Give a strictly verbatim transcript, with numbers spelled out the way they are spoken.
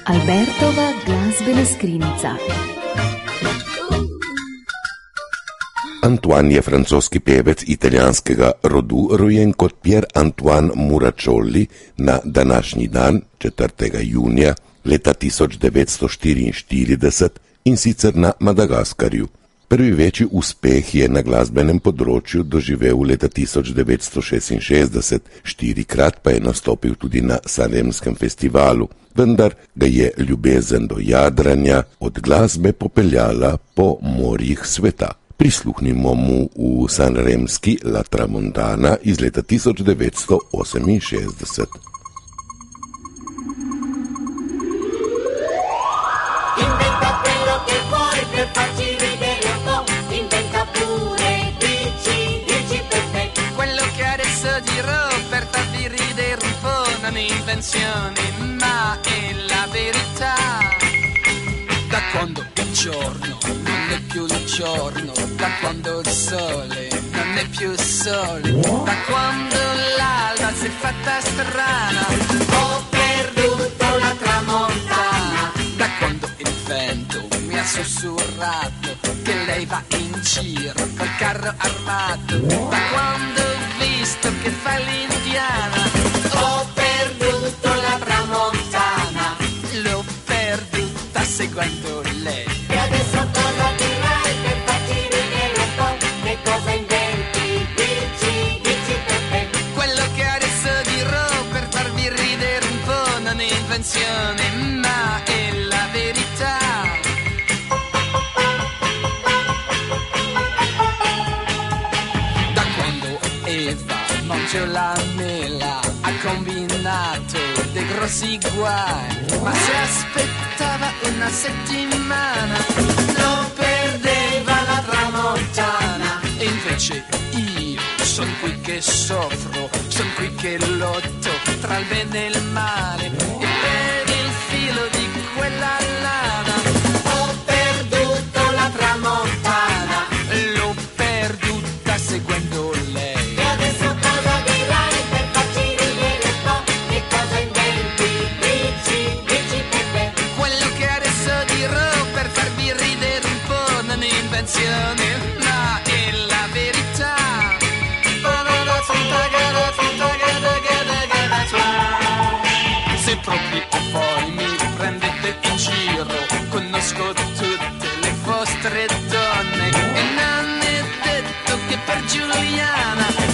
Albertova glazbena skrinjica. Antoine je francoski pevec italijanskega rodu, rojen kot Pier Antoine Muracioli na današnji dan, četrtega junija leta tisoč devetsto štiriinštirideset, in sicer na Madagaskarju. Prvi večji uspeh je na glasbenem področju doživel leta tisoč devetsto šestinšestdeset, štirikrat pa je nastopil tudi na Sanremskem festivalu, vendar ga je ljubezen do jadranja od glasbe popeljala po morjih sveta. Prisluhnimo mu v Sanremski La Tramontana iz leta tisoč devetsto oseminšestdeset. Ma è la verità. Da quando il giorno non è più il giorno, da quando il sole non è più il sole, da quando l'alba si è fatta strana, ho perduto la tramontana. Da quando il vento mi ha sussurrato che lei va in giro col carro armato, da quando ho visto che fa l'indiana, ho perduto la tramontana, l'ho perduta seguendo lei. E adesso cosa dirai per farti ridere un po'? Che cosa inventi? Dici, dici per me. Quello che adesso dirò per farvi ridere un po' non è invenzione, ma è la verità. Da quando Eva mangiò la mela ha combinato dei grossi guai, ma se aspettava una settimana non perdeva la tramontana. E invece io son qui che soffro, son qui che lotto tra il bene e il male, e per il filo di quella lana ho perduto la tramontana, l'ho perduta seguendo lei. Ma è la verità. Se proprio voi mi prendete in giro, conosco tutte le vostre donne, e non è detto che per Giuliana